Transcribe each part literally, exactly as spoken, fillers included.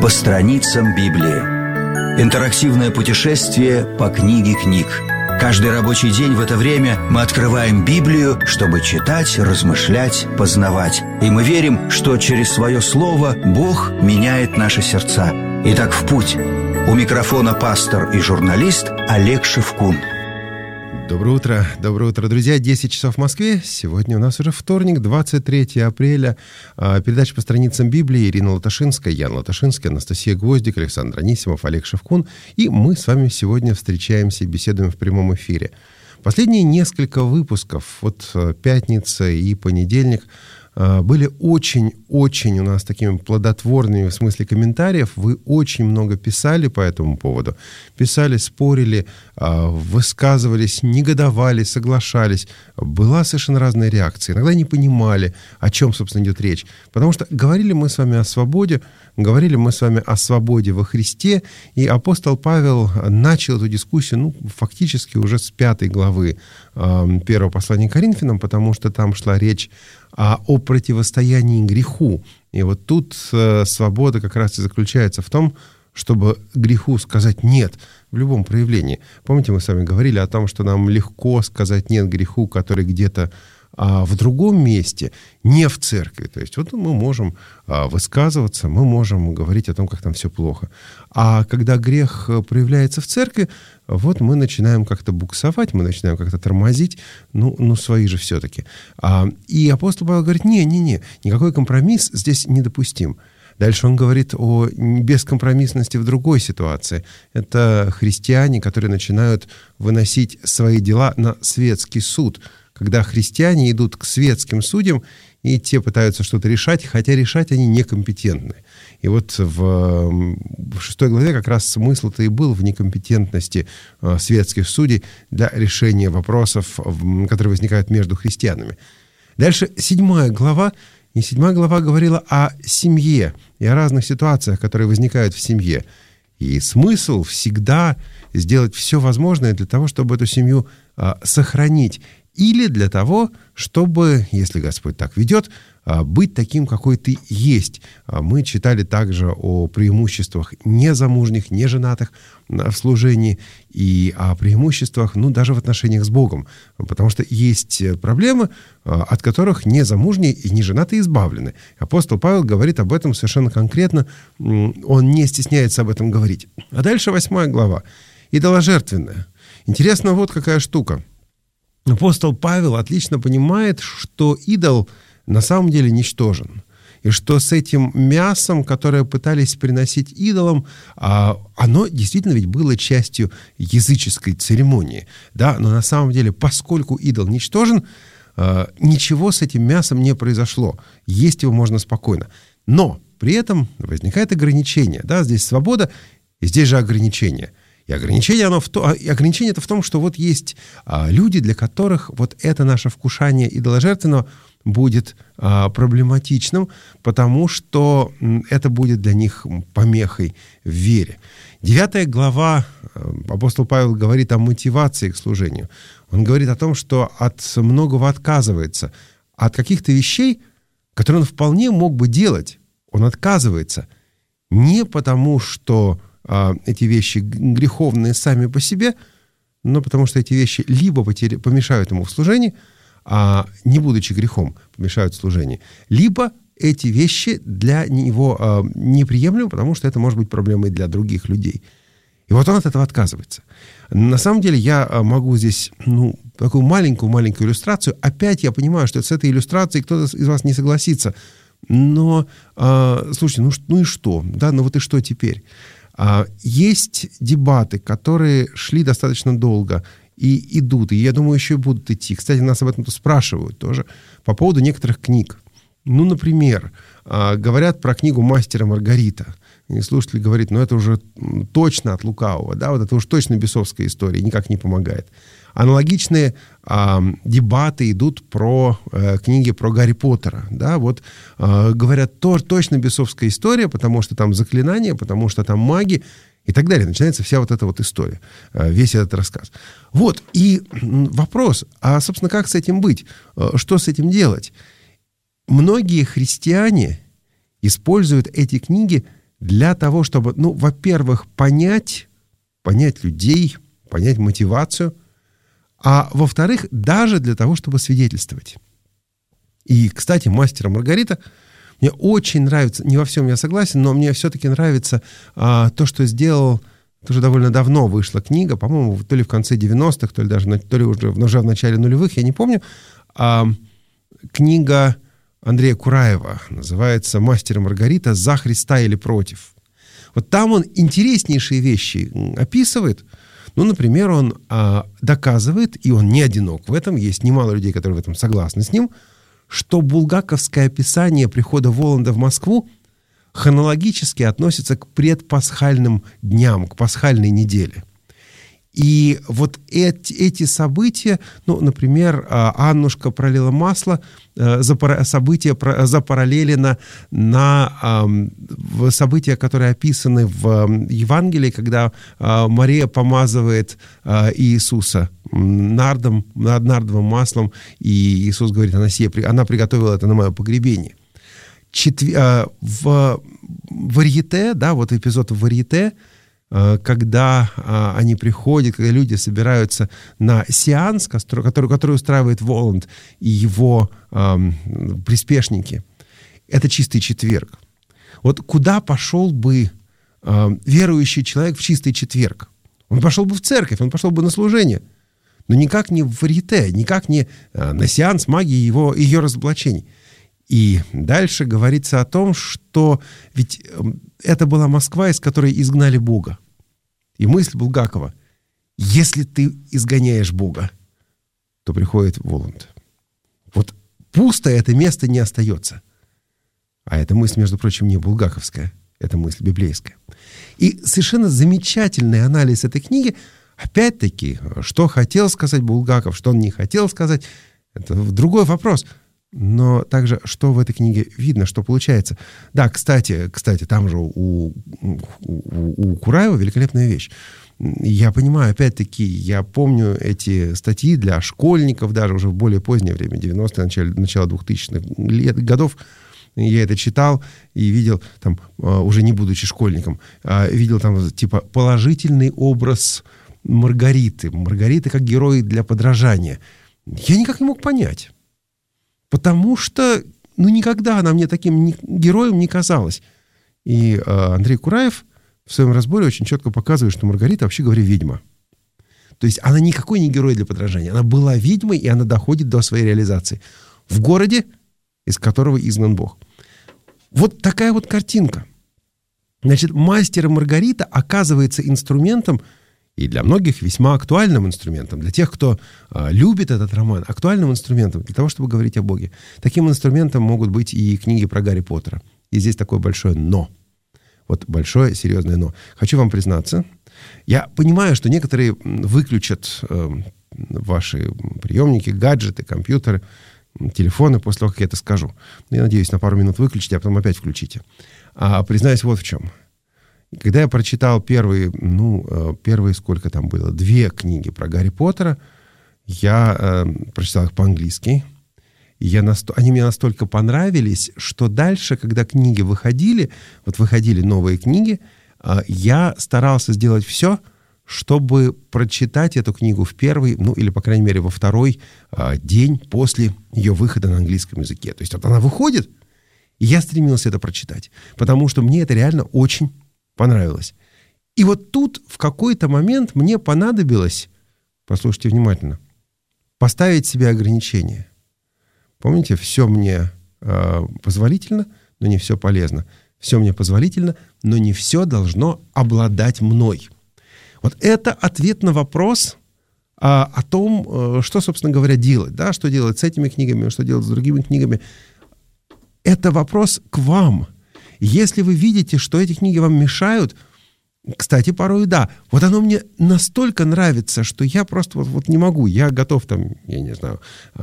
по страницам Библии. Интерактивное путешествие по книге книг. Каждый рабочий день в это время мы открываем Библию, чтобы читать, размышлять, познавать. И мы верим, что через свое слово Бог меняет наши сердца. Итак, в путь. У микрофона пастор и журналист Олег Шевкун. Доброе утро, доброе утро, друзья. десять часов в Москве. Сегодня у нас уже вторник, двадцать третьего апреля. Передача по страницам Библии. Ирина Латашинская, Ян Латашинский, Анастасия Гвоздик, Александр Анисимов, Олег Шевкун. И мы с вами сегодня встречаемся и беседуем в прямом эфире. Последние несколько выпусков, вот пятница и понедельник, были очень-очень у нас такими плодотворными в смысле комментариев. Вы очень много писали по этому поводу. Писали, спорили, высказывались, негодовали, соглашались. Была совершенно разная реакция. Иногда не понимали, о чем, собственно, идет речь. Потому что говорили мы с вами о свободе, говорили мы с вами о свободе во Христе, и апостол Павел начал эту дискуссию, ну, фактически уже с пятой главы первого послания к Коринфянам, потому что там шла речь а о противостоянии греху. И вот тут э, свобода как раз и заключается в том, чтобы греху сказать «нет» в любом проявлении. Помните, мы с вами говорили о том, что нам легко сказать «нет» греху, который где-то а, в другом месте, не в церкви. То есть вот мы можем а, высказываться, мы можем говорить о том, как там все плохо. А когда грех проявляется в церкви, вот мы начинаем как-то буксовать, мы начинаем как-то тормозить, ну, ну свои же все-таки. А, и апостол Павел говорит, не-не-не, никакой компромисс здесь недопустим. Дальше он говорит о бескомпромиссности в другой ситуации. Это христиане, которые начинают выносить свои дела на светский суд. Когда христиане идут к светским судьям, и те пытаются что-то решать, хотя решать они некомпетентны. И вот в, в шестой главе как раз смысл-то и был в некомпетентности э, светских судей для решения вопросов, в, которые возникают между христианами. Дальше седьмая глава. И седьмая глава говорила о семье и о разных ситуациях, которые возникают в семье. И смысл всегда сделать все возможное для того, чтобы эту семью э, сохранить. Или для того, чтобы, если Господь так ведет, быть таким, какой ты есть. Мы читали также о преимуществах незамужних, неженатых в служении и о преимуществах, ну, даже в отношениях с Богом. Потому что есть проблемы, от которых незамужние и неженатые избавлены. Апостол Павел говорит об этом совершенно конкретно. Он не стесняется об этом говорить. А дальше восьмая глава. Идоложертвенная. Интересно, вот какая штука. Апостол Павел отлично понимает, что идол на самом деле ничтожен. И что с этим мясом, которое пытались приносить идолам, оно действительно ведь было частью языческой церемонии. Да? Но на самом деле, поскольку идол ничтожен, ничего с этим мясом не произошло. Есть его можно спокойно. Но при этом возникает ограничение. Да? Здесь свобода, и здесь же ограничение. И ограничение, оно в то, и ограничение это в том, что вот есть а, люди, для которых вот это наше вкушание идоложертвенного будет а, проблематичным, потому что м, это будет для них помехой в вере. Девятая глава, апостол Павел говорит о мотивации к служению. Он говорит о том, что от многого отказывается, от каких-то вещей, которые он вполне мог бы делать, он отказывается не потому, что эти вещи греховные сами по себе, но потому что эти вещи либо потери, помешают ему в служении, а не будучи грехом, помешают в служении, либо эти вещи для него а, неприемлемы, потому что это может быть проблемой для других людей. И вот он от этого отказывается. На самом деле я могу здесь, ну, такую маленькую-маленькую иллюстрацию. Опять я понимаю, что с этой иллюстрацией кто-то из вас не согласится. Но, а, слушайте, ну, ну и что? Да, ну вот и что теперь? Есть дебаты, которые шли достаточно долго и идут, и, я думаю, еще и будут идти. Кстати, нас об этом спрашивают тоже по поводу некоторых книг. Ну, например, говорят про книгу «Мастер и Маргарита». И слушатель говорит, ну это уже точно от лукавого, да, вот это уж точно бесовская история, никак не помогает. Аналогичные э, дебаты идут про э, книги про Гарри Поттера. Да? Вот, э, говорят, тоже точно бесовская история, потому что там заклинания, потому что там маги и так далее. Начинается вся вот эта вот история, э, весь этот рассказ. Вот, и вопрос, а, собственно, как с этим быть? Э, что с этим делать? Многие христиане используют эти книги для того, чтобы, ну, во-первых, понять, понять людей, понять мотивацию, а во-вторых, даже для того, чтобы свидетельствовать. И, кстати, «Мастер и Маргарита» мне очень нравится, не во всем я согласен, но мне все-таки нравится а, то, что сделал, тоже довольно давно вышла книга, по-моему, то ли в конце девяностых, то ли даже то ли уже, уже в начале нулевых, я не помню, а, книга Андрея Кураева, называется «Мастер и Маргарита. За Христа или против». Вот там он интереснейшие вещи описывает. Ну, например, он а, доказывает, и он не одинок в этом, есть немало людей, которые в этом согласны с ним, что булгаковское описание прихода Воланда в Москву хронологически относится к предпасхальным дням, к пасхальной неделе. И вот эти, эти события, ну, например, Аннушка пролила масло, за события запараллелено на события, которые описаны в Евангелии, когда Мария помазывает Иисуса нардом, нардовым маслом, и Иисус говорит, она, сие, она приготовила это на мое погребение. Четвер... В варьете, да, вот эпизод в варьете, когда а, они приходят, когда люди собираются на сеанс, который, который устраивает Воланд и его а, приспешники, это чистый четверг. Вот куда пошел бы а, верующий человек в чистый четверг? Он пошел бы в церковь, он пошел бы на служение, но никак не в варьете, никак не а, на сеанс магии его, ее разоблачений. И дальше говорится о том, что ведь это была Москва, из которой изгнали Бога. И мысль Булгакова: если ты изгоняешь Бога, то приходит Воланд. Вот пусто это место не остается. А эта мысль, между прочим, не булгаковская, это мысль библейская. И совершенно замечательный анализ этой книги, опять-таки, что хотел сказать Булгаков, что он не хотел сказать, это другой вопрос. Но также, что в этой книге видно, что получается. Да, кстати, кстати, там же у, у, у Кураева великолепная вещь. Я понимаю, опять-таки, я помню эти статьи для школьников, даже уже в более позднее время, девяностые, начало, начало двухтысячных лет, годов. Я это читал и видел, там, уже не будучи школьником, видел там типа положительный образ Маргариты. Маргариты как герои для подражания. Я никак не мог понять. Потому что, ну, никогда она мне таким не, героем не казалась. И э, Андрей Кураев в своем разборе очень четко показывает, что Маргарита, вообще говоря, ведьма. То есть она никакой не герой для подражания. Она была ведьмой, и она доходит до своей реализации. В городе, из которого изгнан Бог. Вот такая вот картинка. Значит, «Мастер и Маргарита» оказывается инструментом, и для многих весьма актуальным инструментом, для тех, кто а, любит этот роман, актуальным инструментом для того, чтобы говорить о Боге. Таким инструментом могут быть и книги про Гарри Поттера. И здесь такое большое «но». Вот большое, серьезное «но». Хочу вам признаться, я понимаю, что некоторые выключат э, ваши приемники, гаджеты, компьютеры, телефоны после того, как я это скажу. Я надеюсь, на пару минут выключите, а потом опять включите. А признаюсь вот в чем. Когда я прочитал первые, ну, первые сколько там было, две книги про Гарри Поттера, я э, прочитал их по-английски, и я наст... они мне настолько понравились, что дальше, когда книги выходили, вот выходили новые книги, э, я старался сделать все, чтобы прочитать эту книгу в первый, ну, или, по крайней мере, во второй э, день после ее выхода на английском языке. То есть вот она выходит, и я стремился это прочитать, потому что мне это реально очень понравилось. И вот тут в какой-то момент мне понадобилось, послушайте внимательно, поставить себе ограничения. Помните, все мне э, позволительно, но не все полезно. Все мне позволительно, но не все должно обладать мной. Вот это ответ на вопрос а, о том, э, что, собственно говоря, делать. Да? Что делать с этими книгами, что делать с другими книгами. Это вопрос к вам. Если вы видите, что эти книги вам мешают, кстати, порой да, вот оно мне настолько нравится, что я просто вот, вот не могу. Я готов там, я не знаю,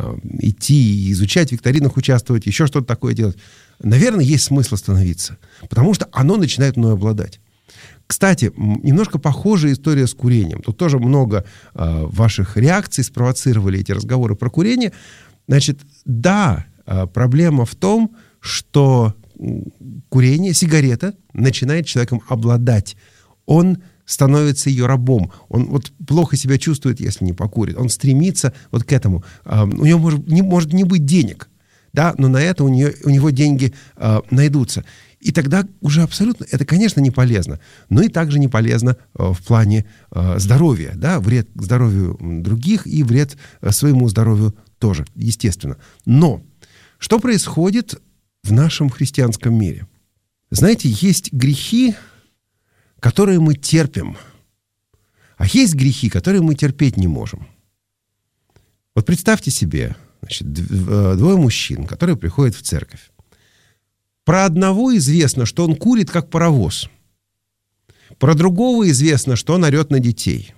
идти, изучать, в викторинах участвовать, еще что-то такое делать. Наверное, есть смысл остановиться, потому что оно начинает мной обладать. Кстати, немножко похожая история с курением. Тут тоже много э, ваших реакций спровоцировали эти разговоры про курение. Значит, да, э, проблема в том, что курение, сигарета начинает человеком обладать. Он становится ее рабом. Он вот плохо себя чувствует, если не покурит. Он стремится вот к этому. У него может не, может не быть денег, да, но на это у, нее, у него деньги э, найдутся. И тогда уже абсолютно, это, конечно, не полезно, но и также не полезно э, в плане э, здоровья, да, вред здоровью других и вред э, своему здоровью тоже, естественно. Но что происходит в нашем христианском мире? Знаете, есть грехи, которые мы терпим, а есть грехи, которые мы терпеть не можем. Вот представьте себе, значит, двое мужчин, которые приходят в церковь. Про одного известно, что он курит, как паровоз. Про другого известно, что он орет на детей.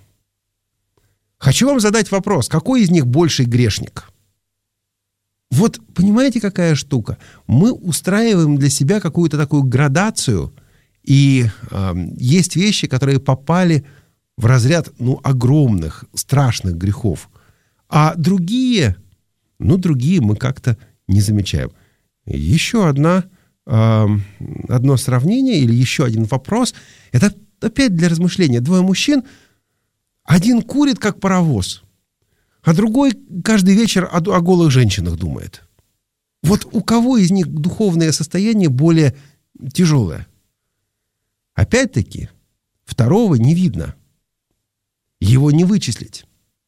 Хочу вам задать вопрос, какой из них больший грешник? Вот понимаете, какая штука? Мы устраиваем для себя какую-то такую градацию, и э, есть вещи, которые попали в разряд, ну, огромных, страшных грехов. А другие, ну, другие мы как-то не замечаем. Еще одна, э, одно сравнение или еще один вопрос. Это опять для размышления. Двое мужчин, один курит, как паровоз, а другой каждый вечер о, о голых женщинах думает. Вот у кого из них духовное состояние более тяжелое? Опять-таки, второго не видно. Его не вычислить.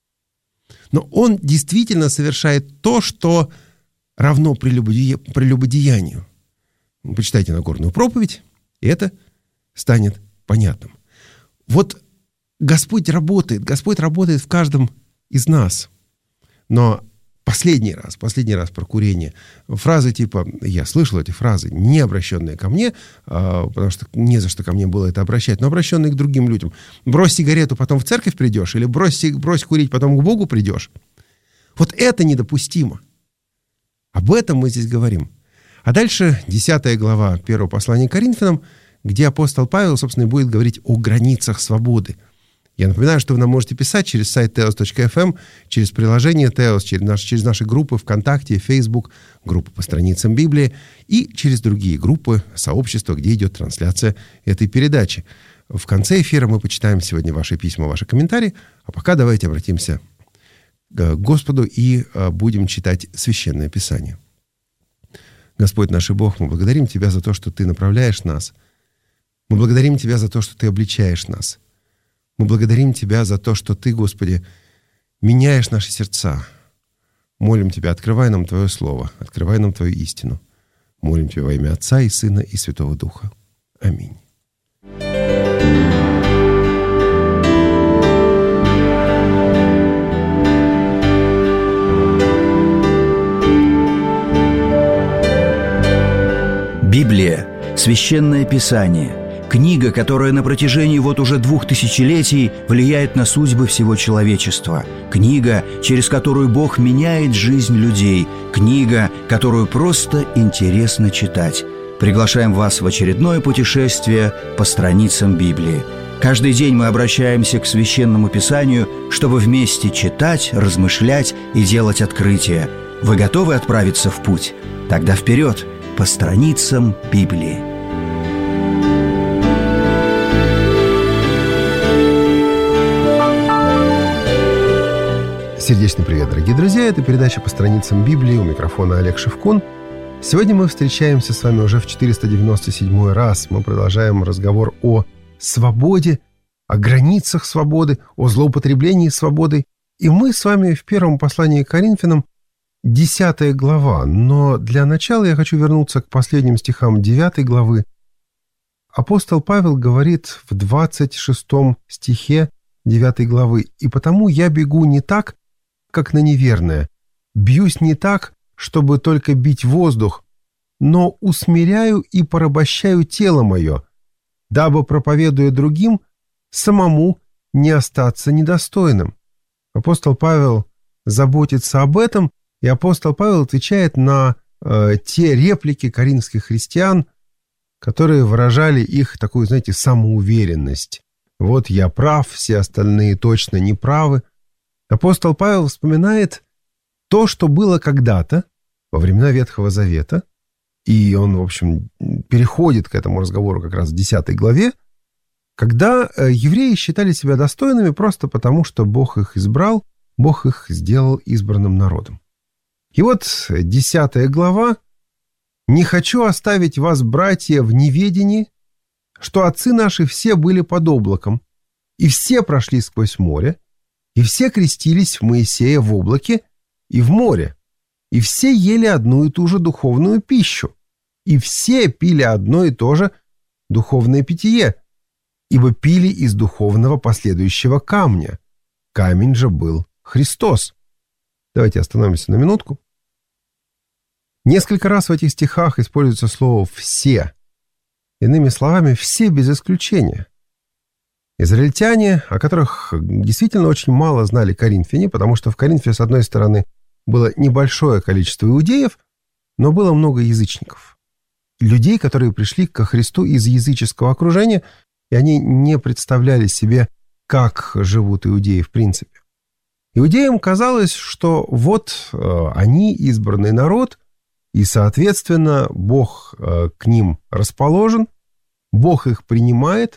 Но он действительно совершает то, что равно прелюбодеянию. Почитайте Нагорную проповедь, и это станет понятным. Вот Господь работает, Господь работает в каждом из нас. Но последний раз, последний раз про курение. Фразы типа, я слышал эти фразы, не обращенные ко мне, потому что не за что ко мне было это обращать, но обращенные к другим людям. Брось сигарету, потом в церковь придешь, или брось, брось курить, потом к Богу придешь. Вот это недопустимо. Об этом мы здесь говорим. А дальше десятая глава первого послания к Коринфянам, где апостол Павел, собственно, будет говорить о границах свободы. Я напоминаю, что вы нам можете писать через сайт теос точка эф эм, через приложение Теос, через, наш, через наши группы ВКонтакте, Facebook, группы по страницам Библии и через другие группы, сообщества, где идет трансляция этой передачи. В конце эфира мы почитаем сегодня ваши письма, ваши комментарии, а пока давайте обратимся к Господу и будем читать Священное Писание. Господь наш и Бог, мы благодарим Тебя за то, что Ты направляешь нас. Мы благодарим Тебя за то, что Ты обличаешь нас. Мы благодарим Тебя за то, что Ты, Господи, меняешь наши сердца. Молим Тебя, открывай нам Твое Слово, открывай нам Твою истину. Молим Тебя во имя Отца и Сына и Святого Духа. Аминь. Библия – Священное Писание. Книга, которая на протяжении вот уже двух тысячелетий влияет на судьбы всего человечества. Книга, через которую Бог меняет жизнь людей. Книга, которую просто интересно читать. Приглашаем вас в очередное путешествие по страницам Библии. Каждый день мы обращаемся к Священному Писанию, чтобы вместе читать, размышлять и делать открытия. Вы готовы отправиться в путь? Тогда вперед, по страницам Библии. Сердечный привет, дорогие друзья! Это передача по страницам Библии. У микрофона Олег Шевкун. Сегодня мы встречаемся с вами уже в четыреста девяносто седьмой раз. Мы продолжаем разговор о свободе, о границах свободы, о злоупотреблении свободой. И мы с вами в первом послании к Коринфянам, десятая глава. Но для начала я хочу вернуться к последним стихам девятой главы. Апостол Павел говорит в двадцать шестом стихе девятой главы: «И потому я бегу не так, как на неверное, бьюсь не так, чтобы только бить воздух, но усмиряю и порабощаю тело мое, дабы, проповедуя другим, самому не остаться недостойным». Апостол Павел заботится об этом, и апостол Павел отвечает на э, те реплики коринфских христиан, которые выражали их такую, знаете, самоуверенность. Вот я прав, все остальные точно не правы. Апостол Павел вспоминает то, что было когда-то, во времена Ветхого Завета, и он, в общем, переходит к этому разговору как раз в десятой главе, когда евреи считали себя достойными просто потому, что Бог их избрал, Бог их сделал избранным народом. И вот десятая глава. «Не хочу оставить вас, братья, в неведении, что отцы наши все были под облаком, и все прошли сквозь море, и все крестились в Моисея в облаке и в море, и все ели одну и ту же духовную пищу, и все пили одно и то же духовное питье, ибо пили из духовного последующего камня. Камень же был Христос». Давайте остановимся на минутку. Несколько раз в этих стихах используется слово «все». Иными словами, все без исключения. Израильтяне, о которых действительно очень мало знали коринфяне, потому что в Коринфе, с одной стороны, было небольшое количество иудеев, но было много язычников. Людей, которые пришли ко Христу из языческого окружения, и они не представляли себе, как живут иудеи в принципе. Иудеям казалось, что вот э, они избранный народ, и, соответственно, Бог э, к ним расположен, Бог их принимает.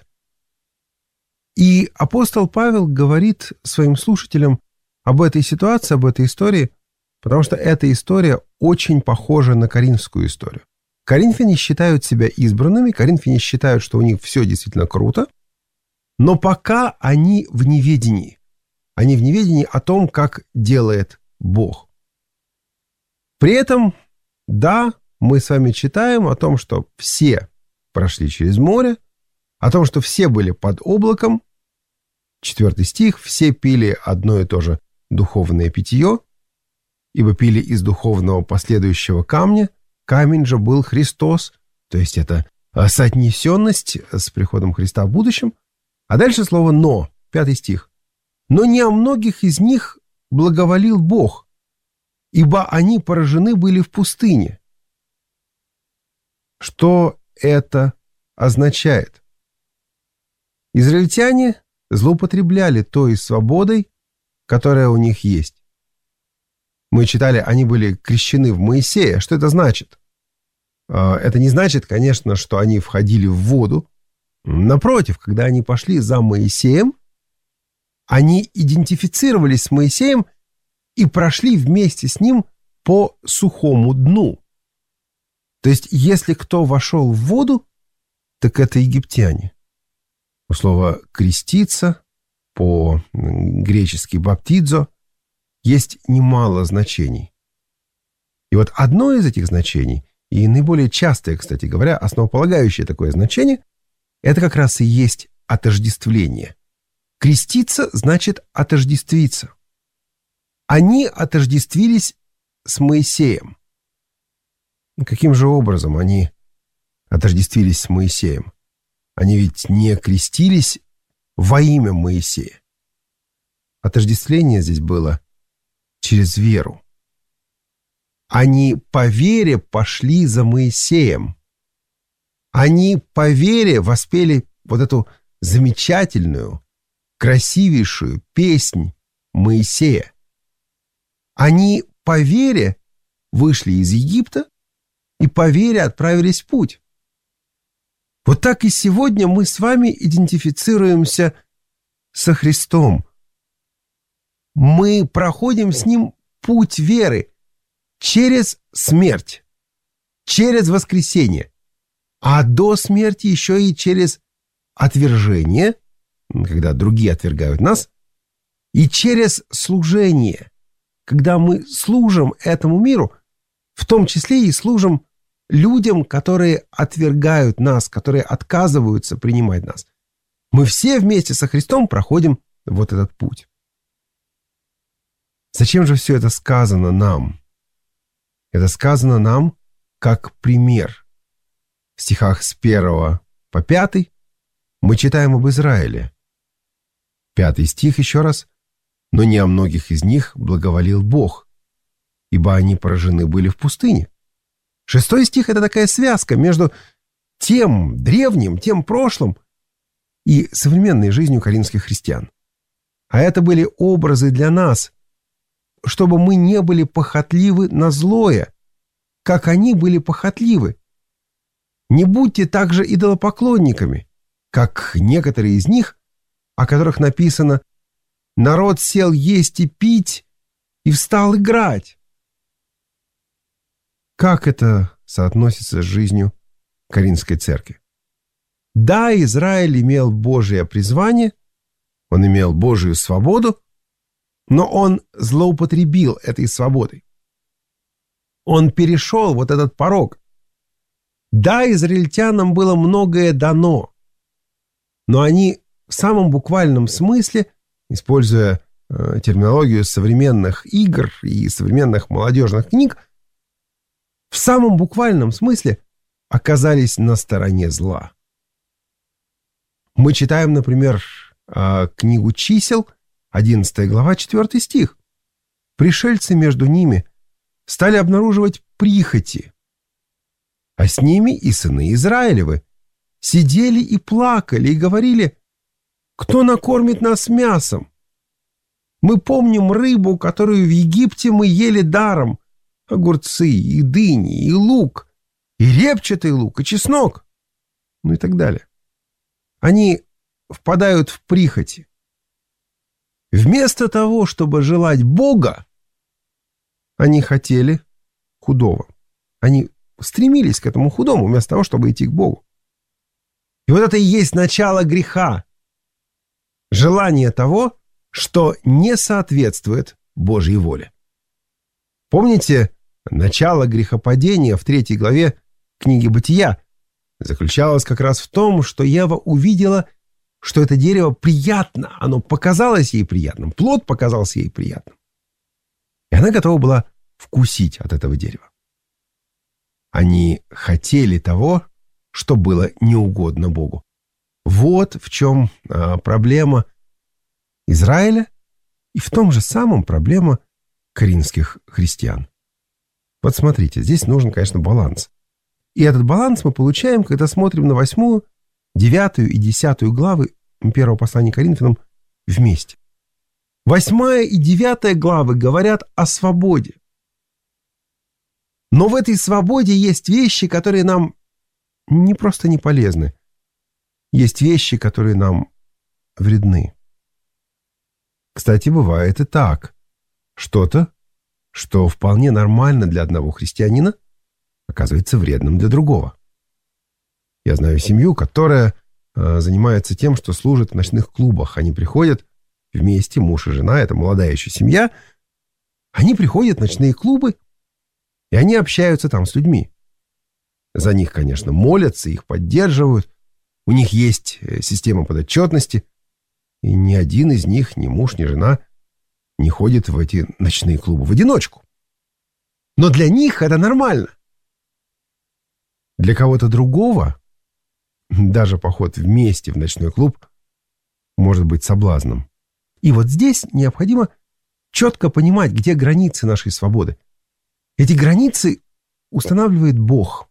И апостол Павел говорит своим слушателям об этой ситуации, об этой истории, потому что эта история очень похожа на коринфскую историю. Коринфяне считают себя избранными, коринфяне считают, что у них все действительно круто, но пока они в неведении. Они в неведении о том, как делает Бог. При этом, да, мы с вами читаем о том, что все прошли через море, о том, что все были под облаком. Четвертый стих. «Все пили одно и то же духовное питье, ибо пили из духовного последующего камня. Камень же был Христос». То есть это соотнесенность с приходом Христа в будущем. А дальше слово «но». Пятый стих. «Но не о многих из них благоволил Бог, ибо они поражены были в пустыне». Что это означает? Израильтяне злоупотребляли той свободой, которая у них есть. Мы читали, они были крещены в Моисея. Что это значит? Это не значит, конечно, что они входили в воду. Напротив, когда они пошли за Моисеем, они идентифицировались с Моисеем и прошли вместе с ним по сухому дну. То есть, если кто вошел в воду, так это египтяне. Слово «креститься» по-гречески «баптидзо» есть немало значений. И вот одно из этих значений, и наиболее частое, кстати говоря, основополагающее такое значение, это как раз и есть отождествление. Креститься значит отождествиться. Они отождествились с Моисеем. Каким же образом они отождествились с Моисеем? Они ведь не крестились во имя Моисея. Отождествление здесь было через веру. Они по вере пошли за Моисеем. Они по вере воспели вот эту замечательную, красивейшую песнь Моисея. Они по вере вышли из Египта и по вере отправились в путь. Вот так и сегодня мы с вами идентифицируемся со Христом. Мы проходим с Ним путь веры через смерть, через воскресение, а до смерти еще и через отвержение, когда другие отвергают нас, и через служение, когда мы служим этому миру, в том числе и служим людям, которые отвергают нас, которые отказываются принимать нас. Мы все вместе со Христом проходим вот этот путь. Зачем же все это сказано нам? Это сказано нам как пример. В стихах с первого по пятый мы читаем об Израиле. Пятый стих еще раз. «Но не о многих из них благоволил Бог, ибо они поражены были в пустыне». Шестой стих — это такая связка между тем древним, тем прошлым и современной жизнью коринфских христиан. А это были образы для нас, чтобы мы не были похотливы на злое, как они были похотливы. Не будьте также идолопоклонниками, как некоторые из них, о которых написано: «Народ сел есть и пить, и встал играть». Как это соотносится с жизнью Коринфской церкви? Да, Израиль имел Божие призвание, он имел Божию свободу, но он злоупотребил этой свободой. Он перешел вот этот порог. Да, израильтянам было многое дано, но они в самом буквальном смысле, используя э, терминологию современных игр и современных молодежных книг, в самом буквальном смысле оказались на стороне зла. Мы читаем, например, э, книгу «Чисел», одиннадцатая глава, четвёртый стих. «Пришельцы между ними стали обнаруживать прихоти, а с ними и сыны Израилевы сидели и плакали, и говорили: кто накормит нас мясом? Мы помним рыбу, которую в Египте мы ели даром, огурцы, и дыни, и лук, и репчатый лук, и чеснок», ну и так далее. Они впадают в прихоти. Вместо того, чтобы желать Бога, они хотели худого. Они стремились к этому худому, вместо того, чтобы идти к Богу. И вот это и есть начало греха. Желание того, что не соответствует Божьей воле. Помните, начало грехопадения в третьей главе книги Бытия заключалось как раз в том, что Ева увидела, что это дерево приятно, оно показалось ей приятным, плод показался ей приятным. И она готова была вкусить от этого дерева. Они хотели того, что было неугодно Богу. Вот в чем а, проблема Израиля и в том же самом проблема коринфских христиан. Вот смотрите, здесь нужен, конечно, баланс. И этот баланс мы получаем, когда смотрим на восьмую, девятую и десятую главы первого послания Коринфянам вместе. Восьмая и девятая главы говорят о свободе. Но в этой свободе есть вещи, которые нам не просто не полезны. Есть вещи, которые нам вредны. Кстати, бывает и так. Что-то, что вполне нормально для одного христианина, оказывается вредным для другого. Я знаю семью, которая э, занимается тем, что служит в ночных клубах. Они приходят вместе, муж и жена, это молодая еще семья. Они приходят в ночные клубы, и они общаются там с людьми. За них, конечно, молятся, их поддерживают. У них есть система подотчетности. И ни один из них, ни муж, ни жена, не ходит в эти ночные клубы в одиночку. Но для них это нормально. Для кого-то другого даже поход вместе в ночной клуб может быть соблазном. И вот здесь необходимо четко понимать, где границы нашей свободы. Эти границы устанавливает Бог.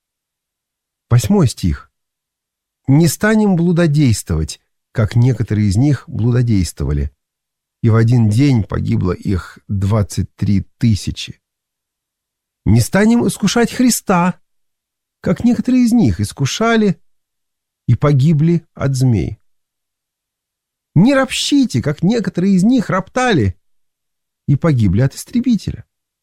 Восьмой стих. «Не станем блудодействовать, как некоторые из них блудодействовали, и в один день погибло их двадцать три тысячи. Не станем искушать Христа, как некоторые из них искушали и погибли от змей. Не ропщите, как некоторые из них роптали и погибли от истребителя».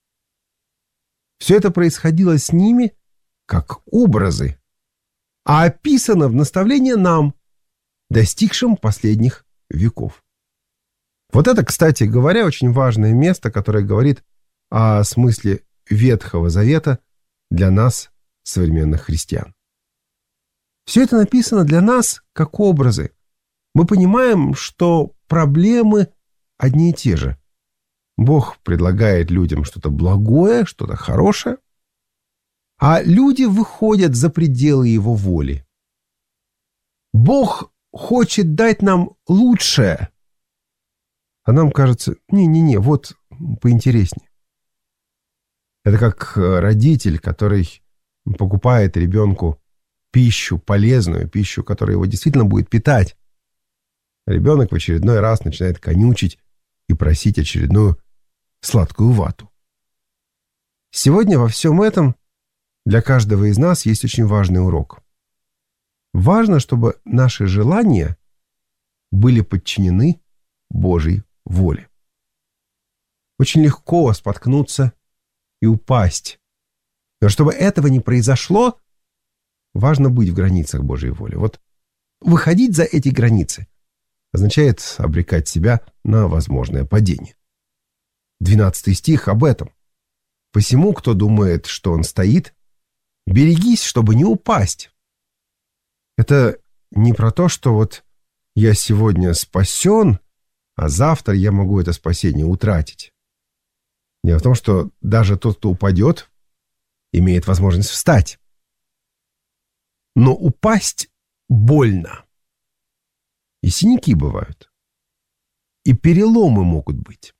Все это происходило с ними как образы, а описано в наставлении нам, достигшим последних веков. Вот это, кстати говоря, очень важное место, которое говорит о смысле Ветхого Завета для нас, современных христиан. Все это написано для нас как образы. Мы понимаем, что проблемы одни и те же. Бог предлагает людям что-то благое, что-то хорошее, а люди выходят за пределы Его воли. Бог хочет дать нам лучшее, а нам кажется, не-не-не, вот поинтереснее. Это как родитель, который покупает ребенку пищу, полезную пищу, которая его действительно будет питать. Ребенок в очередной раз начинает конючить и просить очередную сладкую вату. Сегодня во всем этом для каждого из нас есть очень важный урок. Важно, чтобы наши желания были подчинены Божьей воле. Очень легко споткнуться и упасть. Но чтобы этого не произошло, важно быть в границах Божьей воли. Вот выходить за эти границы означает обрекать себя на возможное падение. Двенадцатый стих об этом. «Посему, кто думает, что он стоит, берегись, чтобы не упасть». Это не про то, что вот я сегодня спасен, а завтра я могу это спасение утратить. Дело в том, что даже тот, кто упадет, имеет возможность встать. Но упасть больно. И синяки бывают. И переломы могут быть.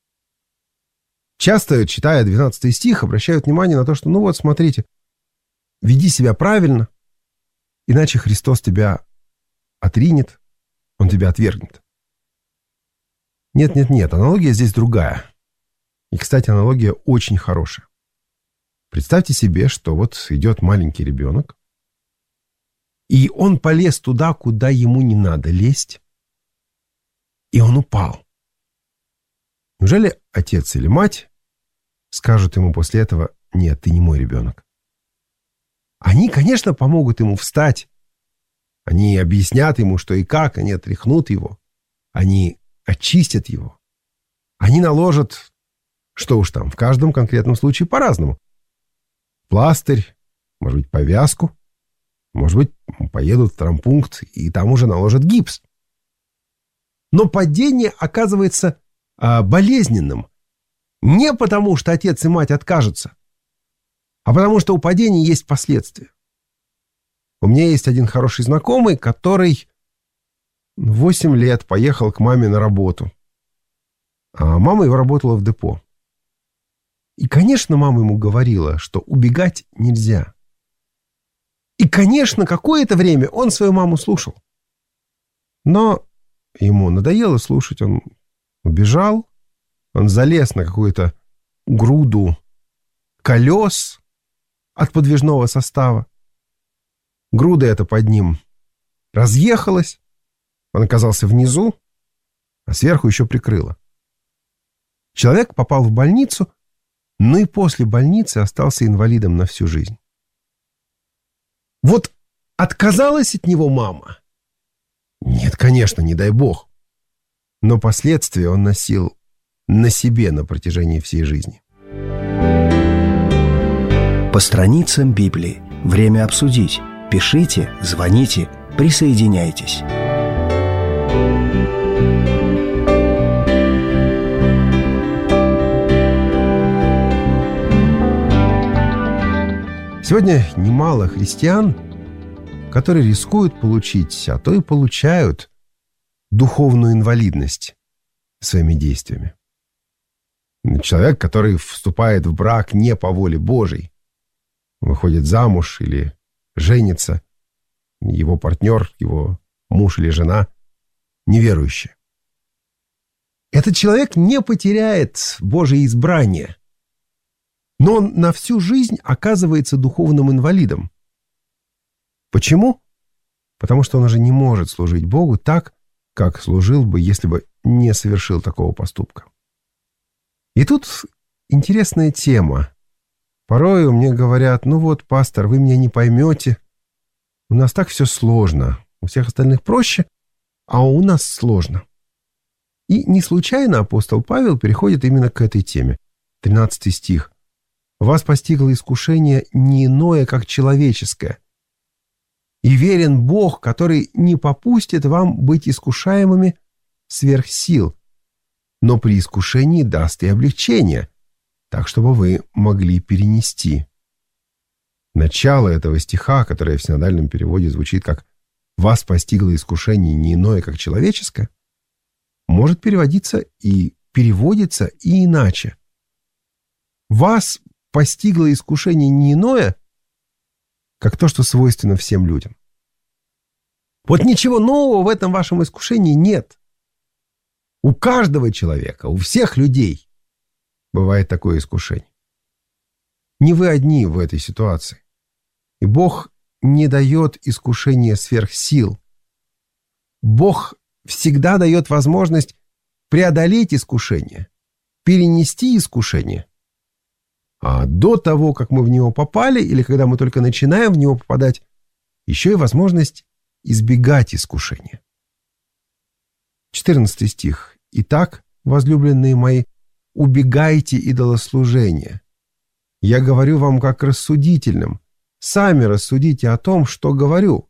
Часто, читая двенадцатый стих, обращают внимание на то, что, ну вот, смотрите, веди себя правильно, иначе Христос тебя отринет, Он тебя отвергнет. Нет-нет-нет, аналогия здесь другая. И, кстати, аналогия очень хорошая. Представьте себе, что вот идет маленький ребенок, и он полез туда, куда ему не надо лезть, и он упал. Неужели отец или мать скажут ему после этого: «Нет, ты не мой ребенок»? Они, конечно, помогут ему встать. Они объяснят ему, что и как, они отряхнут его. Они очистят его. Они наложат, что уж там, в каждом конкретном случае по-разному. Пластырь, может быть, повязку, может быть, поедут в травмпункт и там уже наложат гипс. Но падение оказывается а, болезненным. Не потому, что отец и мать откажутся, а потому, что у падения есть последствия. У меня есть один хороший знакомый, который восемь лет поехал к маме на работу. А мама его работала в депо. И, конечно, мама ему говорила, что убегать нельзя. И, конечно, какое-то время он свою маму слушал. Но ему надоело слушать, он убежал, он залез на какую-то груду колес от подвижного состава. Груда эта под ним разъехалась, он оказался внизу, а сверху еще прикрыло. Человек попал в больницу, но и после больницы остался инвалидом на всю жизнь. Вот отказалась от него мама? Нет, конечно, не дай бог. Но последствия он носил на себе на протяжении всей жизни. По страницам Библии. Время обсудить. Пишите, звоните, присоединяйтесь. Сегодня немало христиан, которые рискуют получить, а то и получают духовную инвалидность своими действиями. Человек, который вступает в брак не по воле Божьей, выходит замуж или женится, его партнер, его муж или жена неверующие. Этот человек не потеряет Божие избрание, но он на всю жизнь оказывается духовным инвалидом. Почему? Потому что он уже не может служить Богу так, как служил бы, если бы не совершил такого поступка. И тут интересная тема. Порой мне говорят: ну вот, пастор, вы меня не поймете. У нас так все сложно. У всех остальных проще, а у нас сложно. И не случайно апостол Павел переходит именно к этой теме. тринадцатый стих. «Вас постигло искушение не иное, как человеческое. И верен Бог, который не попустит вам быть искушаемыми сверх сил, но при искушении даст и облегчение, так, чтобы вы могли перенести». Начало этого стиха, которое в синодальном переводе звучит как «вас постигло искушение не иное, как человеческое», может переводиться и переводится и иначе. «Вас постигло искушение не иное, как то, что свойственно всем людям». Вот ничего нового в этом вашем искушении нет. У каждого человека, у всех людей бывает такое искушение. Не вы одни в этой ситуации. И Бог не дает искушения сверх сил. Бог всегда дает возможность преодолеть искушение, перенести искушение. А до того, как мы в него попали, или когда мы только начинаем в него попадать, еще и возможность избегать искушения. четырнадцатый стих. «Итак, возлюбленные мои, убегайте идолослужения. Я говорю вам как рассудительным. Сами рассудите о том, что говорю».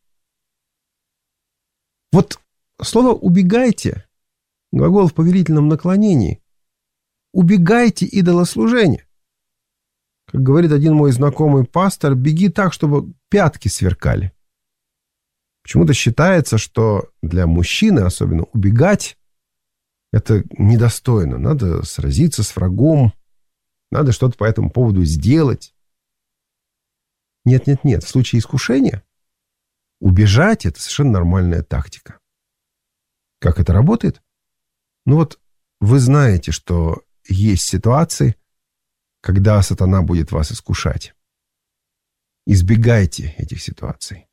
Вот слово «убегайте» — глагол в повелительном наклонении. Убегайте идолослужения. Как говорит один мой знакомый пастор, беги так, чтобы пятки сверкали. Почему-то считается, что для мужчины особенно убегать — это недостойно. Надо сразиться с врагом, надо что-то по этому поводу сделать. Нет-нет-нет, в случае искушения убежать — это совершенно нормальная тактика. Как это работает? Ну вот вы знаете, что есть ситуации, когда сатана будет вас искушать. Избегайте этих ситуаций.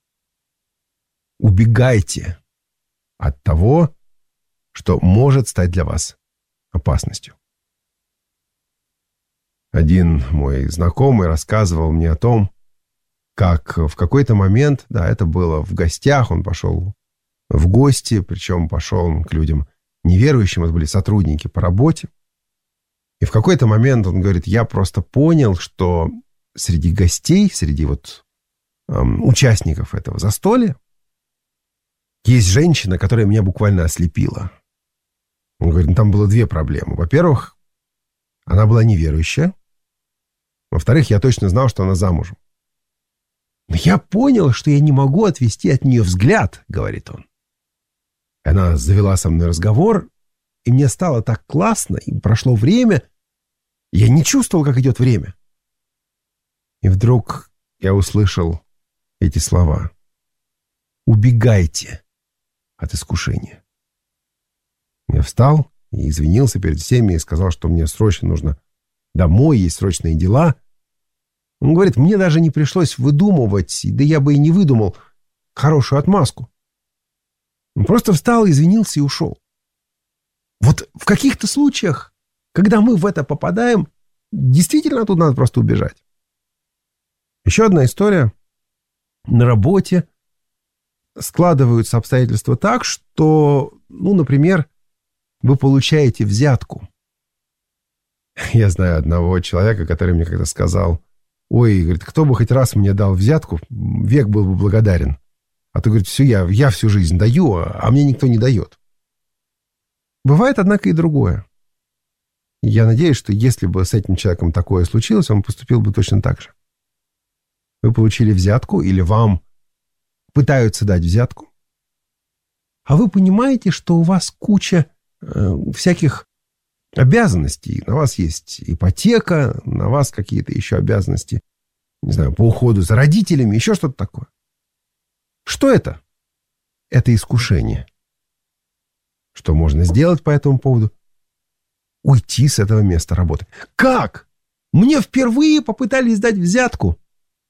Убегайте от того, что может стать для вас опасностью. Один мой знакомый рассказывал мне о том, как в какой-то момент, да, это было в гостях, он пошел в гости, причем пошел к людям неверующим, это были сотрудники по работе. И в какой-то момент он говорит, я просто понял, что среди гостей, среди вот эм, участников этого застолья есть женщина, которая меня буквально ослепила. Он говорит, ну, там было две проблемы. Во-первых, она была неверующая. Во-вторых, я точно знал, что она замужем. Но я понял, что я не могу отвести от нее взгляд, говорит он. И она завела со мной разговор, и мне стало так классно, и прошло время. Я не чувствовал, как идет время. И вдруг я услышал эти слова. Убегайте от искушения. Я встал и извинился перед всеми и сказал, что мне срочно нужно домой, есть срочные дела. Он говорит, мне даже не пришлось выдумывать, да я бы и не выдумал, хорошую отмазку. Он просто встал, извинился и ушел. Вот в каких-то случаях, когда мы в это попадаем, действительно тут надо просто убежать. Еще одна история. На работе складываются обстоятельства так, что, ну, например, вы получаете взятку. Я знаю одного человека, который мне когда сказал, ой, говорит, кто бы хоть раз мне дал взятку, век был бы благодарен. А то, говорит, все, я, я всю жизнь даю, а мне никто не дает. Бывает, однако, и другое. Я надеюсь, что если бы с этим человеком такое случилось, он поступил бы точно так же. Вы получили взятку или вам пытаются дать взятку, а вы понимаете, что у вас куча э, всяких обязанностей. На вас есть ипотека, на вас какие-то еще обязанности, не знаю, по уходу за родителями, еще что-то такое. Что это? Это искушение. Что можно сделать по этому поводу? Уйти с этого места работы. Как? Мне впервые попытались дать взятку.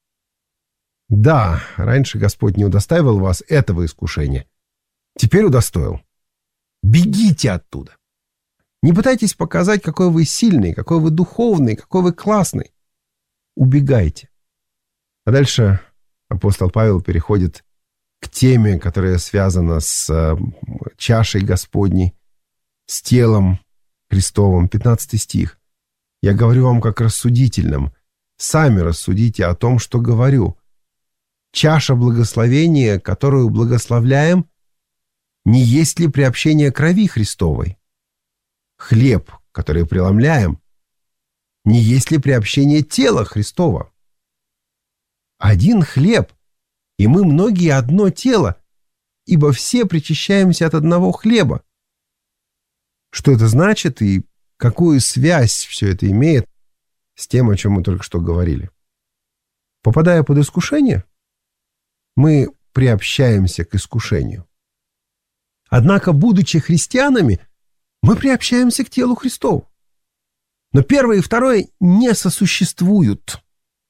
Да, раньше Господь не удостаивал вас этого искушения. Теперь удостоил. Бегите оттуда. Не пытайтесь показать, какой вы сильный, какой вы духовный, какой вы классный. Убегайте. А дальше апостол Павел переходит к теме, которая связана с э, чашей Господней, с телом Христовым. пятнадцатый стих. «Я говорю вам как рассудительным. Сами рассудите о том, что говорю. Чаша благословения, которую благословляем, не есть ли приобщение крови Христовой? Хлеб, который преломляем, не есть ли приобщение тела Христова? Один хлеб, и мы многие одно тело, ибо все причащаемся от одного хлеба». Что это значит и какую связь все это имеет с тем, о чем мы только что говорили? Попадая под искушение, мы приобщаемся к искушению. Однако, будучи христианами, мы приобщаемся к телу Христову. Но первое и второе не сосуществуют.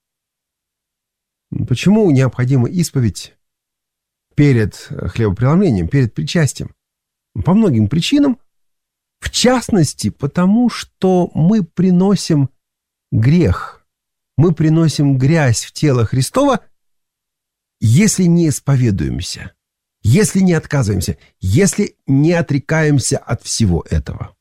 Почему необходима исповедь перед хлебопреломлением, перед причастием? По многим причинам, в частности, потому что мы приносим грех, мы приносим грязь в тело Христова, если не исповедуемся, если не отказываемся, если не отрекаемся от всего этого.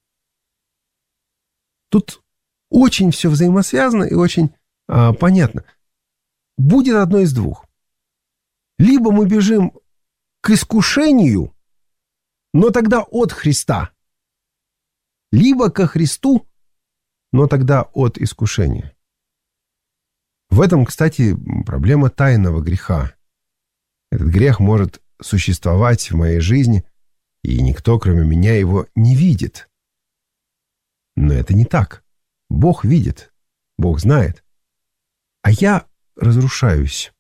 Тут очень все взаимосвязано и очень а, понятно. Будет одно из двух. Либо мы бежим к искушению, но тогда от Христа, либо ко Христу, но тогда от искушения. В этом, кстати, проблема тайного греха. Этот грех может существовать в моей жизни, и никто, кроме меня, его не видит. Но это не так. Бог видит, Бог знает. А я разрушаюсь.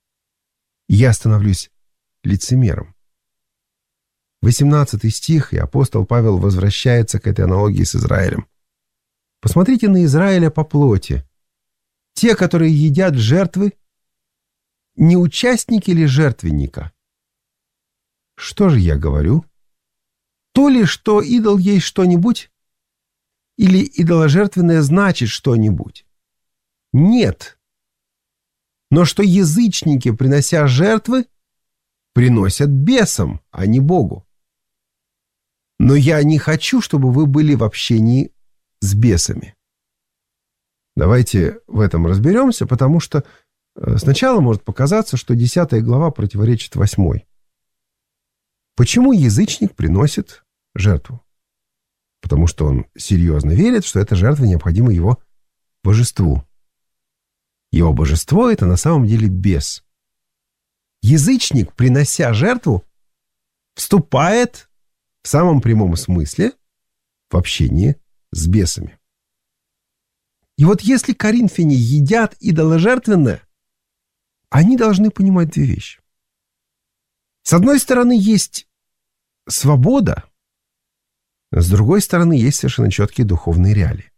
Я становлюсь лицемером. восемнадцатый стих, и апостол Павел возвращается к этой аналогии с Израилем. Посмотрите на Израиля по плоти. Те, которые едят жертвы, не участники ли жертвенника? Что же я говорю? То ли, что идол есть что-нибудь, или идоложертвенное значит что-нибудь? Нет. Но что язычники, принося жертвы, приносят бесам, а не Богу. Но я не хочу, чтобы вы были в общении с бесами. Давайте в этом разберемся, потому что сначала может показаться, что десятая глава противоречит восьмой. Почему язычник приносит жертву? Потому что он серьезно верит, что эта жертва необходима его божеству. Его божество — это на самом деле бес. Язычник, принося жертву, вступает в самом прямом смысле в общение с бесами. И вот если коринфяне едят идоложертвенное, они должны понимать две вещи. С одной стороны, есть свобода, с другой стороны, есть совершенно четкие духовные реалии.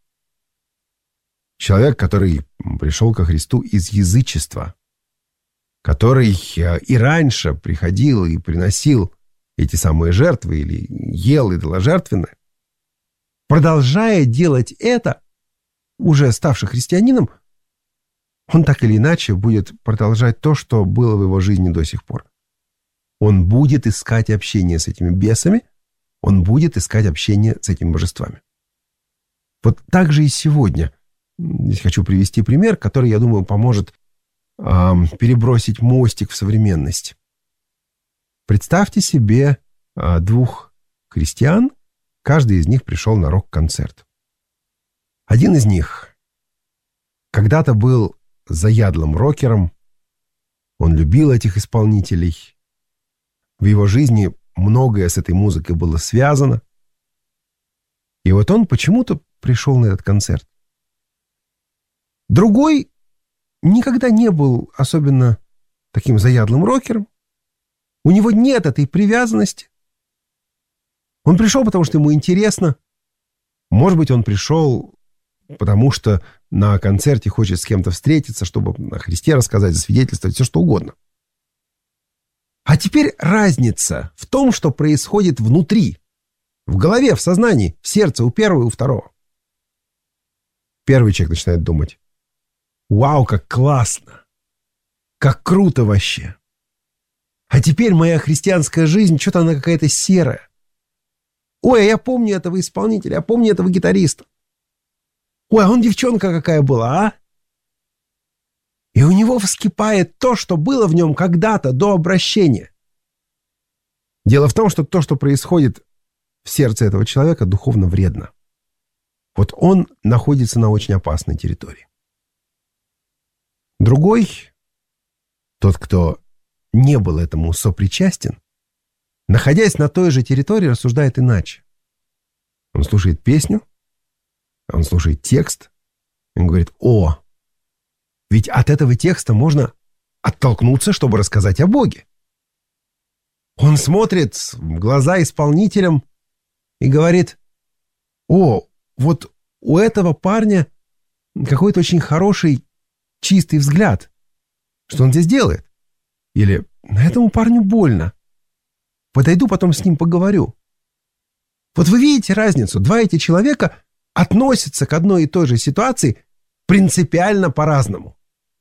Человек, который пришел ко Христу из язычества, который и раньше приходил и приносил эти самые жертвы или ел идоложертвенное, продолжая делать это, уже ставший христианином, он так или иначе будет продолжать то, что было в его жизни до сих пор. Он будет искать общение с этими бесами, он будет искать общение с этими божествами. Вот так же и сегодня. Здесь хочу привести пример, который, я думаю, поможет э, перебросить мостик в современность. Представьте себе э, двух христиан, каждый из них пришел на рок-концерт. Один из них когда-то был заядлым рокером, он любил этих исполнителей. В его жизни многое с этой музыкой было связано. И вот он почему-то пришел на этот концерт. Другой никогда не был особенно таким заядлым рокером. У него нет этой привязанности. Он пришел, потому что ему интересно. Может быть, он пришел, потому что на концерте хочет с кем-то встретиться, чтобы о Христе рассказать, засвидетельствовать, все что угодно. А теперь разница в том, что происходит внутри, в голове, в сознании, в сердце у первого и у второго. Первый человек начинает думать: «Вау, как классно! Как круто вообще! А теперь моя христианская жизнь, что-то она какая-то серая. Ой, а я помню этого исполнителя, я помню этого гитариста. Ой, а он девчонка какая была, а?» И у него вскипает то, что было в нем когда-то до обращения. Дело в том, что то, что происходит в сердце этого человека, духовно вредно. Вот он находится на очень опасной территории. Другой, тот, кто не был этому сопричастен, находясь на той же территории, рассуждает иначе. Он слушает песню, он слушает текст, и он говорит: «О, ведь от этого текста можно оттолкнуться, чтобы рассказать о Боге». Он смотрит в глаза исполнителям и говорит: «О, вот у этого парня какой-то очень хороший, чистый взгляд. Что он здесь делает? Или этому парню больно. Подойду, потом с ним поговорю. Вот вы видите разницу? Два эти человека относятся к одной и той же ситуации принципиально по-разному.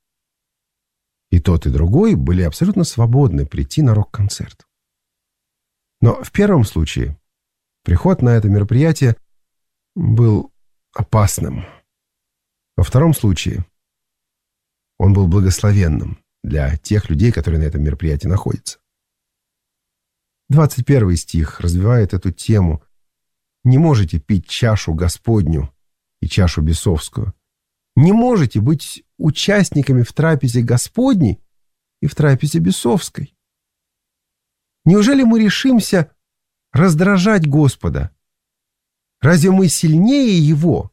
И тот, и другой были абсолютно свободны прийти на рок-концерт. Но в первом случае приход на это мероприятие был опасным. Во втором случае он был благословенным для тех людей, которые на этом мероприятии находятся. двадцать первый стих развивает эту тему. «Не можете пить чашу Господню и чашу бесовскую. Не можете быть участниками в трапезе Господней и в трапезе бесовской. Неужели мы решимся раздражать Господа? Разве мы сильнее Его?»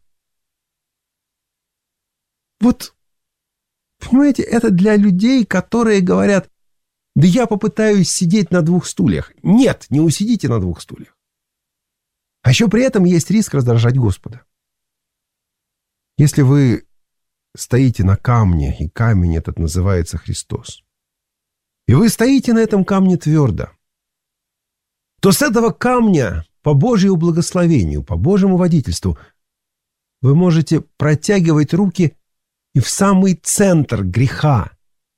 Вот, понимаете, это для людей, которые говорят: «Да я попытаюсь сидеть на двух стульях». Нет, не усидите на двух стульях. А еще при этом есть риск раздражать Господа. Если вы стоите на камне, и камень этот называется Христос, и вы стоите на этом камне твердо, то с этого камня по Божьему благословению, по Божьему водительству вы можете протягивать руки и в самый центр греха,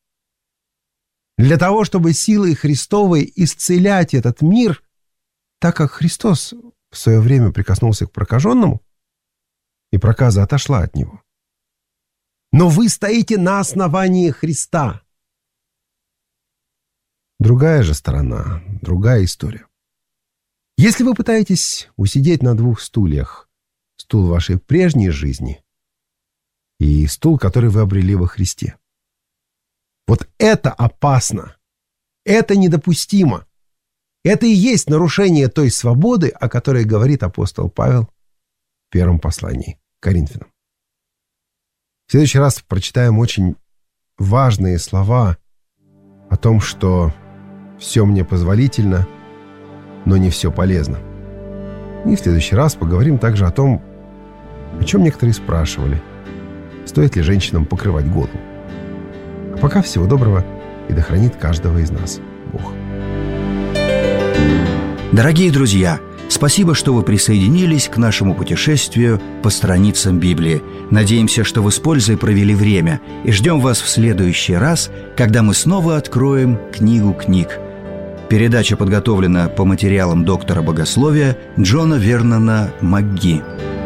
для того, чтобы силой Христовой исцелять этот мир, так как Христос в свое время прикоснулся к прокаженному, и проказа отошла от него. Но вы стоите на основании Христа. Другая же сторона, другая история. Если вы пытаетесь усидеть на двух стульях, стул вашей прежней жизни и стул, который вы обрели во Христе, вот это опасно, это недопустимо. Это и есть нарушение той свободы, о которой говорит апостол Павел в первом послании к Коринфянам. В следующий раз прочитаем очень важные слова о том, что все мне позволительно, но не все полезно. И в следующий раз поговорим также о том, о чем некоторые спрашивали: стоит ли женщинам покрывать голову. А пока всего доброго, и да хранит каждого из нас Бог. Дорогие друзья, спасибо, что вы присоединились к нашему путешествию по страницам Библии. Надеемся, что вы с пользой провели время, и ждем вас в следующий раз, когда мы снова откроем книгу книг. Передача подготовлена по материалам доктора богословия Джона Вернона МакГи.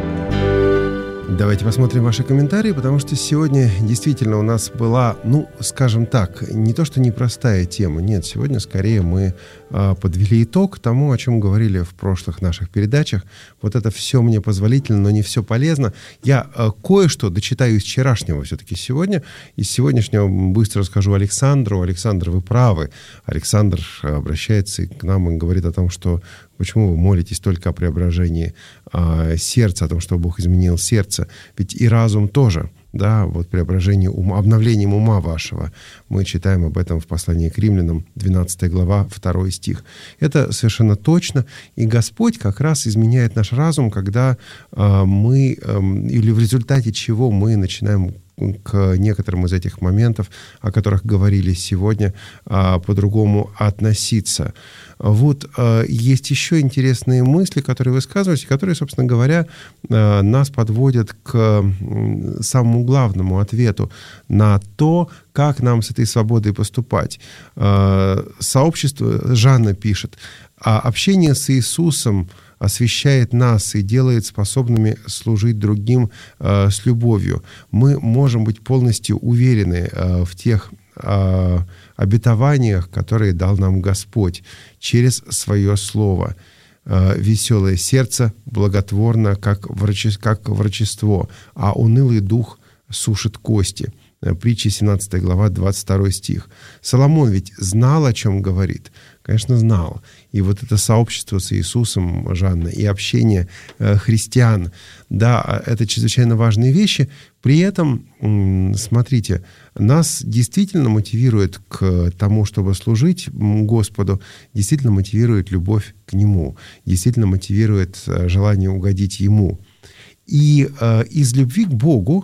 Давайте посмотрим ваши комментарии, потому что сегодня действительно у нас была, ну, скажем так, не то что непростая тема. Нет, сегодня скорее мы э, подвели итог тому, о чем говорили в прошлых наших передачах. Вот это все мне позволительно, но не все полезно. Я э, кое-что дочитаю из вчерашнего все-таки сегодня. Из сегодняшнего быстро расскажу Александру. Александр, вы правы. Александр обращается к нам и говорит о том, что почему вы молитесь только о преображении э, сердца, о том, что Бог изменил сердце. Ведь и разум тоже, да, вот преображение ума, обновлением ума вашего. Мы читаем об этом в послании к Римлянам, двенадцатая глава, второй стих. Это совершенно точно. И Господь как раз изменяет наш разум, когда э, мы, э, или в результате чего мы начинаем к некоторым из этих моментов, о которых говорили сегодня, по-другому относиться. Вот есть еще интересные мысли, которые высказывались, которые, собственно говоря, нас подводят к самому главному ответу на то, как нам с этой свободой поступать. Сообщество, Жанна пишет, общение с Иисусом освящает нас и делает способными служить другим э, с любовью. Мы можем быть полностью уверены э, в тех э, обетованиях, которые дал нам Господь через свое Слово. Э, веселое сердце благотворно, как, враче, как врачество, а унылый дух сушит кости. Притча семнадцатая глава, двадцать второй стих. Соломон ведь знал, о чем говорит. Конечно, знал. И вот это сообщество с Иисусом, Жанна, и общение э, христиан, да, это чрезвычайно важные вещи. При этом, м, смотрите, нас действительно мотивирует к тому, чтобы служить Господу, действительно мотивирует любовь к Нему, действительно мотивирует э, желание угодить Ему. И э, из любви к Богу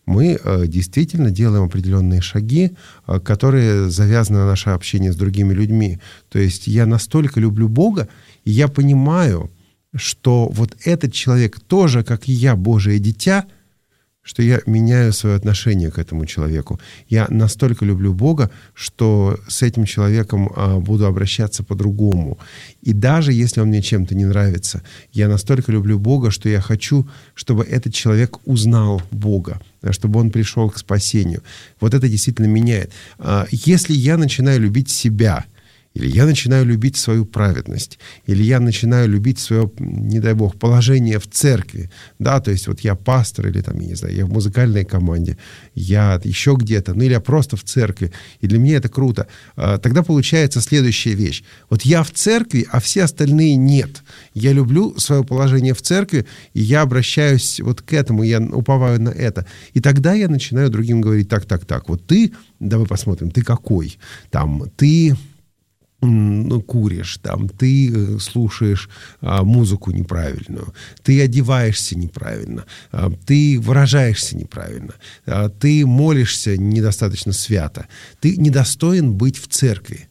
мы действительно делаем определенные шаги, которые завязаны на наше общение с другими людьми. То есть я настолько люблю Бога, и я понимаю, что вот этот человек тоже, как и я, Божие дитя, что я меняю свое отношение к этому человеку. Я настолько люблю Бога, что с этим человеком а, буду обращаться по-другому. И даже если он мне чем-то не нравится, я настолько люблю Бога, что я хочу, чтобы этот человек узнал Бога, чтобы он пришел к спасению. Вот это действительно меняет. А, если я начинаю любить себя, или я начинаю любить свою праведность, или я начинаю любить свое, не дай бог, положение в церкви, да, то есть вот я пастор, или там, я не знаю, я в музыкальной команде, я еще где-то, ну или я просто в церкви, и для меня это круто, тогда получается следующая вещь. Вот я в церкви, а все остальные нет. Я люблю свое положение в церкви, и я обращаюсь вот к этому, я уповаю на это. И тогда я начинаю другим говорить, так, так, так, вот ты, давай посмотрим, ты какой? Там, ты... Ну, куришь, там, ты слушаешь а, музыку неправильную, ты одеваешься неправильно, а, ты выражаешься неправильно, а, ты молишься недостаточно свято, ты недостоин быть в церкви.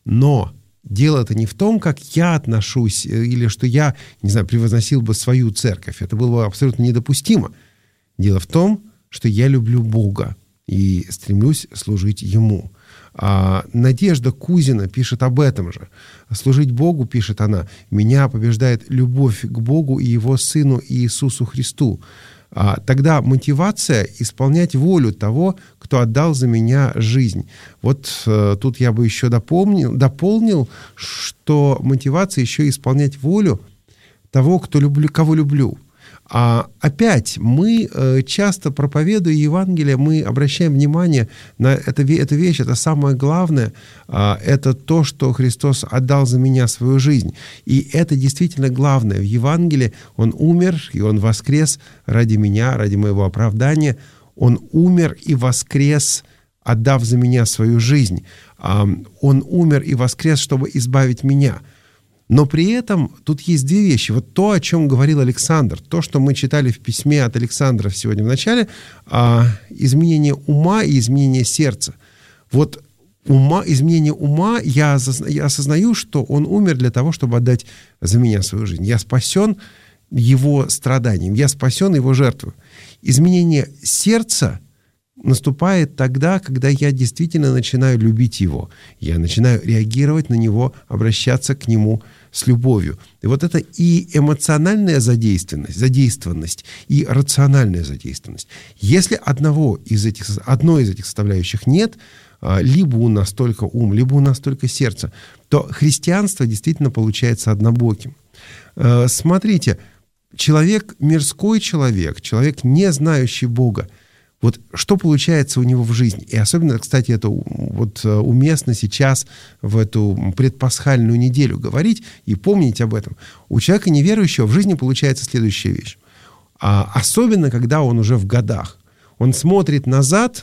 Но дело-то не в том, как я отношусь, или что я, не знаю, превозносил бы свою церковь. Это было бы абсолютно недопустимо. Дело в том, что я люблю Бога и стремлюсь служить Ему. А Надежда Кузина пишет об этом же. «Служить Богу, — пишет она, — меня побеждает любовь к Богу и Его Сыну Иисусу Христу. А тогда мотивация — исполнять волю того, кто отдал за меня жизнь». Вот э, тут я бы еще дополнил, дополнил, что мотивация еще исполнять волю того, кто люблю, кого люблю. А опять мы э, часто, проповедуя Евангелие, мы обращаем внимание на это, эту вещь. Это самое главное. Э, это то, что Христос отдал за меня свою жизнь. И это действительно главное. В Евангелии Он умер, и Он воскрес ради меня, ради моего оправдания. Он умер и воскрес, отдав за меня свою жизнь. Э, он умер и воскрес, чтобы избавить меня. Но при этом тут есть две вещи. Вот то, о чем говорил Александр, то, что мы читали в письме от Александра сегодня в начале, а, изменение ума и изменение сердца. Вот ума, изменение ума, я, осозна, я осознаю, что он умер для того, чтобы отдать за меня свою жизнь. Я спасен его страданием, я спасен его жертвой. Изменение сердца наступает тогда, когда я действительно начинаю любить его. Я начинаю реагировать на него, обращаться к нему с любовью. И вот это и эмоциональная задействованность, задействованность и рациональная задействованность. Если одного из этих, одной из этих составляющих нет, либо у нас только ум, либо у нас только сердце, то христианство действительно получается однобоким. Смотрите, человек, мирской человек, человек, не знающий Бога, вот что получается у него в жизни? И особенно, кстати, это вот уместно сейчас в эту предпасхальную неделю говорить и помнить об этом. У человека неверующего в жизни получается следующая вещь. А особенно, когда он уже в годах. Он смотрит назад,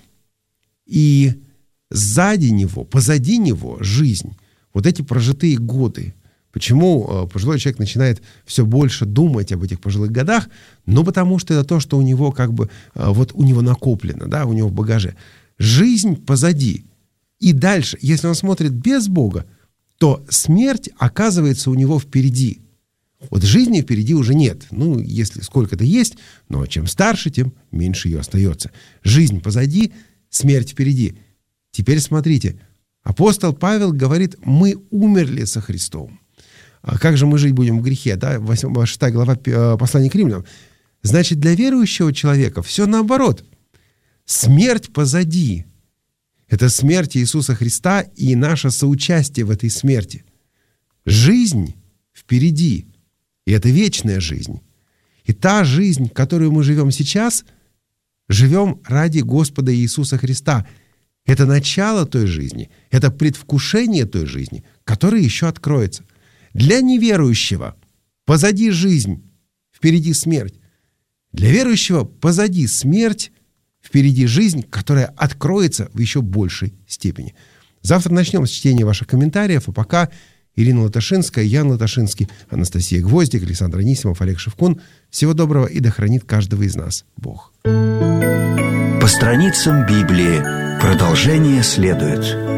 и сзади него, позади него жизнь. Вот эти прожитые годы. Почему пожилой человек начинает все больше думать об этих пожилых годах? Ну, потому что это то, что у него как бы, вот у него накоплено, да, у него в багаже. Жизнь позади. И дальше, если он смотрит без Бога, то смерть оказывается у него впереди. Вот жизни впереди уже нет. Ну, если сколько-то есть, но чем старше, тем меньше ее остается. Жизнь позади, смерть впереди. Теперь смотрите, апостол Павел говорит, мы умерли со Христом. А как же мы жить будем в грехе? Да? шестая глава послания к Римлянам. Значит, для верующего человека все наоборот. Смерть позади. Это смерть Иисуса Христа и наше соучастие в этой смерти. Жизнь впереди. И это вечная жизнь. И та жизнь, которую мы живем сейчас, живем ради Господа Иисуса Христа. Это начало той жизни. Это предвкушение той жизни, которая еще откроется. Для неверующего позади жизнь, впереди смерть. Для верующего позади смерть, впереди жизнь, которая откроется в еще большей степени. Завтра начнем с чтения ваших комментариев, а пока Ирина Латашинская, Ян Латашинский, Анастасия Гвоздик, Александр Анисимов, Олег Шевкун. Всего доброго и да хранит каждого из нас Бог. По страницам Библии. Продолжение следует.